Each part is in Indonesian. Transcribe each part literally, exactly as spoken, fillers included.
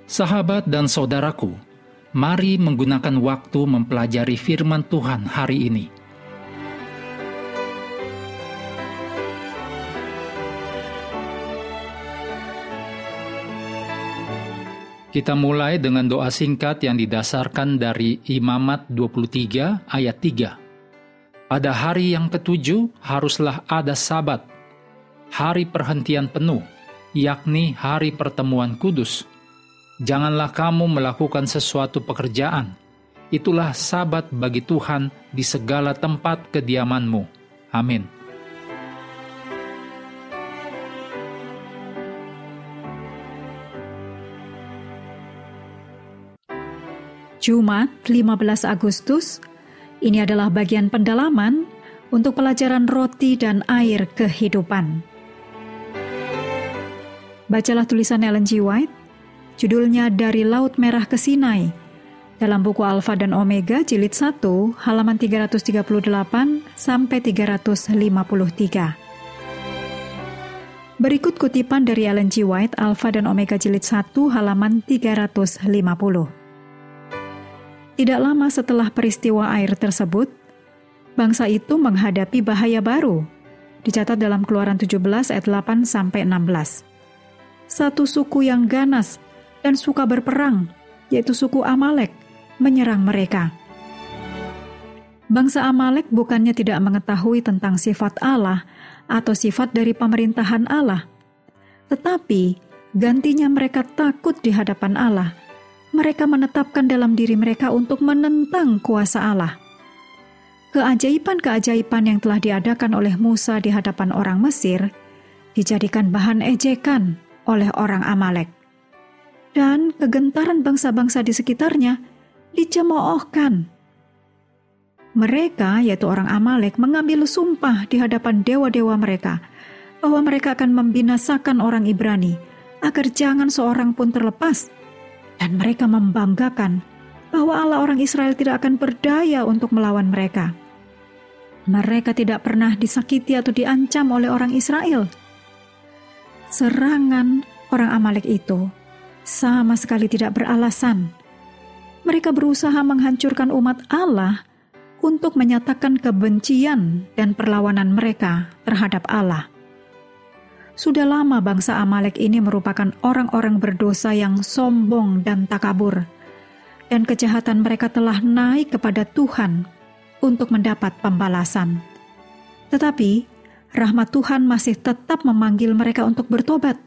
Sahabat dan saudaraku, mari menggunakan waktu mempelajari firman Tuhan hari ini. Kita mulai dengan doa singkat yang didasarkan dari Imamat dua puluh tiga ayat tiga. Pada hari yang ketujuh haruslah ada Sabat, hari perhentian penuh, yakni hari pertemuan kudus. Janganlah kamu melakukan sesuatu pekerjaan. Itulah Sabat bagi Tuhan di segala tempat kediamanmu. Amin. Jumat lima belas Agustus, ini adalah bagian pendalaman untuk pelajaran roti dan air kehidupan. Bacalah tulisan Ellen G. White, judulnya Dari Laut Merah ke Sinai, dalam buku Alfa dan Omega jilid satu, halaman tiga ratus tiga puluh delapan sampai tiga ratus lima puluh tiga. Berikut kutipan dari Ellen G. White, Alfa dan Omega jilid satu, halaman tiga ratus lima puluh. Tidak lama setelah peristiwa air tersebut, bangsa itu menghadapi bahaya baru, dicatat dalam Keluaran tujuh belas ayat delapan sampai enam belas. Satu suku yang ganas dan suka berperang, yaitu suku Amalek, menyerang mereka. Bangsa Amalek bukannya tidak mengetahui tentang sifat Allah atau sifat dari pemerintahan Allah, tetapi gantinya mereka takut di hadapan Allah. Mereka menetapkan dalam diri mereka untuk menentang kuasa Allah. Keajaiban-keajaiban yang telah diadakan oleh Musa di hadapan orang Mesir dijadikan bahan ejekan oleh orang Amalek. Dan kegentaran bangsa-bangsa di sekitarnya dicemoohkan. Mereka, yaitu orang Amalek, mengambil sumpah di hadapan dewa-dewa mereka bahwa mereka akan membinasakan orang Ibrani agar jangan seorang pun terlepas. Dan mereka membanggakan bahwa Allah orang Israel tidak akan berdaya untuk melawan mereka. Mereka tidak pernah disakiti atau diancam oleh orang Israel. Serangan orang Amalek itu sama sekali tidak beralasan. Mereka berusaha menghancurkan umat Allah untuk menyatakan kebencian dan perlawanan mereka terhadap Allah. Sudah lama bangsa Amalek ini merupakan orang-orang berdosa yang sombong dan takabur, dan kejahatan mereka telah naik kepada Tuhan untuk mendapat pembalasan. Tetapi rahmat Tuhan masih tetap memanggil mereka untuk bertobat.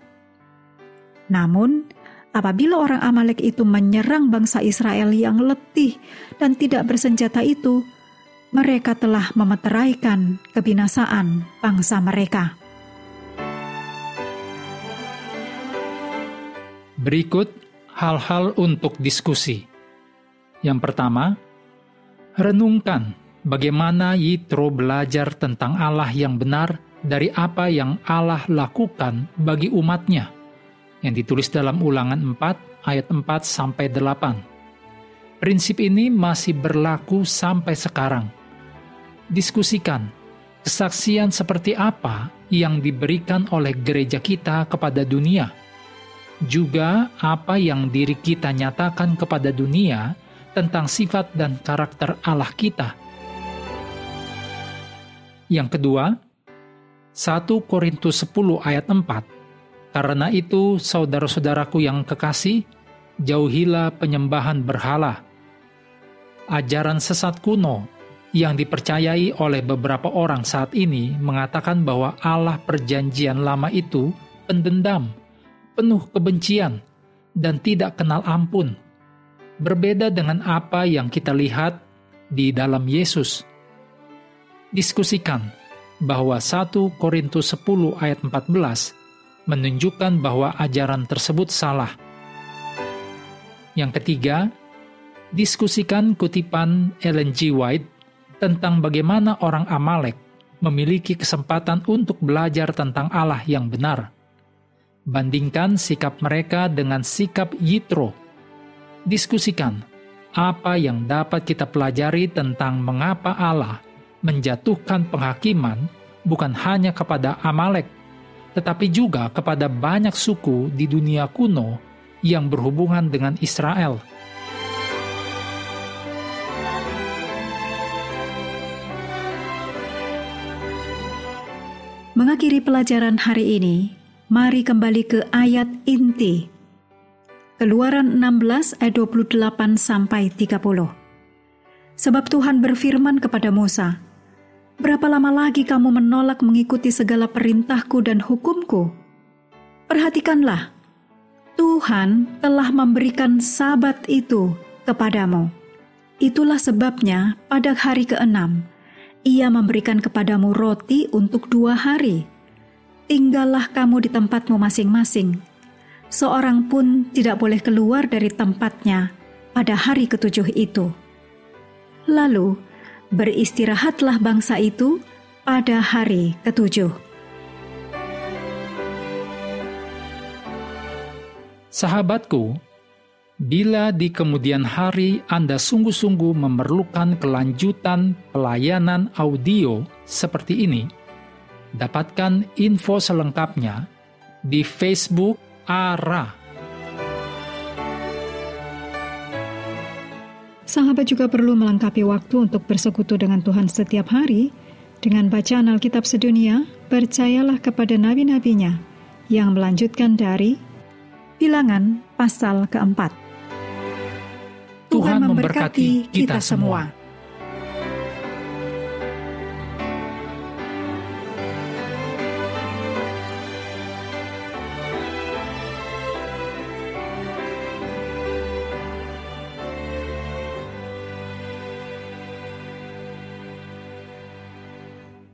Namun, apabila orang Amalek itu menyerang bangsa Israel yang letih dan tidak bersenjata itu, mereka telah memeteraikan kebinasaan bangsa mereka. Berikut hal-hal untuk diskusi. Yang pertama, renungkan bagaimana Yitro belajar tentang Allah yang benar dari apa yang Allah lakukan bagi umatnya, yang ditulis dalam Ulangan empat ayat empat sampai delapan. Prinsip ini masih berlaku sampai sekarang. Diskusikan kesaksian seperti apa yang diberikan oleh gereja kita kepada dunia, juga apa yang diri kita nyatakan kepada dunia tentang sifat dan karakter Allah kita. Yang kedua, satu Korintus sepuluh ayat empat. Karena itu, saudara-saudaraku yang kekasih, jauhilah penyembahan berhala. Ajaran sesat kuno yang dipercayai oleh beberapa orang saat ini mengatakan bahwa Allah Perjanjian Lama itu pendendam, penuh kebencian, dan tidak kenal ampun. Berbeda dengan apa yang kita lihat di dalam Yesus. Diskusikan bahwa satu Korintus sepuluh ayat empat belas menunjukkan bahwa ajaran tersebut salah. Yang ketiga, diskusikan kutipan Ellen G. White tentang bagaimana orang Amalek memiliki kesempatan untuk belajar tentang Allah yang benar. Bandingkan sikap mereka dengan sikap Yitro. Diskusikan apa yang dapat kita pelajari tentang mengapa Allah menjatuhkan penghakiman bukan hanya kepada Amalek, tetapi juga kepada banyak suku di dunia kuno yang berhubungan dengan Israel. Mengakhiri pelajaran hari ini, mari kembali ke ayat inti. Keluaran enam belas ayat dua puluh delapan sampai tiga puluh. Sebab Tuhan berfirman kepada Musa, "Berapa lama lagi kamu menolak mengikuti segala perintahku dan hukumku? Perhatikanlah, Tuhan telah memberikan Sabat itu kepadamu. Itulah sebabnya pada hari keenam, Ia memberikan kepadamu roti untuk dua hari. Tinggallah kamu di tempatmu masing-masing. Seorang pun tidak boleh keluar dari tempatnya pada hari ketujuh itu. Lalu, beristirahatlah bangsa itu pada hari ketujuh." Sahabatku, bila di kemudian hari Anda sungguh-sungguh memerlukan kelanjutan pelayanan audio seperti ini, dapatkan info selengkapnya di Facebook A R A. Sahabat juga perlu melengkapi waktu untuk bersekutu dengan Tuhan setiap hari dengan bacaan Alkitab sedunia. Percayalah kepada nabi-nabinya yang melanjutkan dari Bilangan pasal keempat. Tuhan memberkati kita semua.